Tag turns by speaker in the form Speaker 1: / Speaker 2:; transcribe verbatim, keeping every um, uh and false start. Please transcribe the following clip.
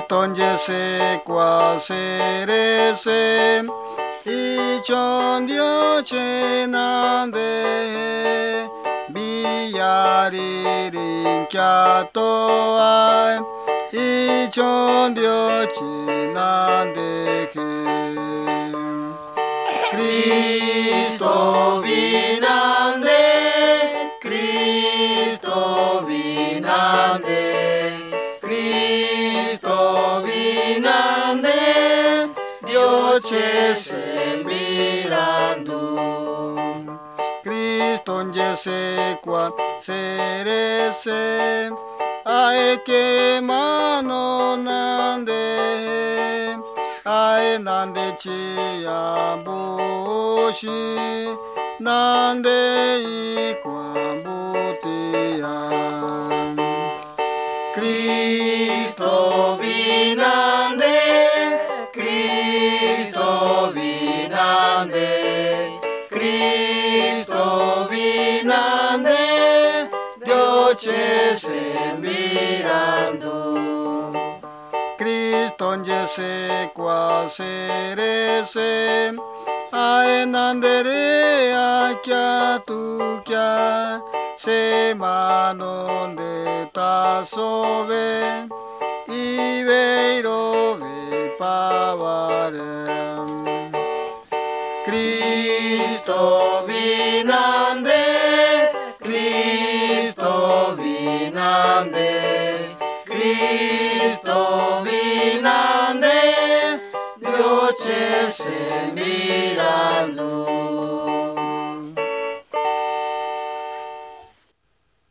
Speaker 1: Cristonje se quaserese ichon dio chenande biaririn kyato ai ichon dio chenande Cristo vinande Cristo vinande Cristo vinande Dio ce sembirandum Criston je sequa serese ae che mano nande ae nande ci ambushi nande iquambutiam Cristo vinande Cristo vinande Cristo vinande Dio ce sembirandum Criston je sequa serese ae nandere acchia tu chia se manon de tasove iveiro ve pavarem Cristo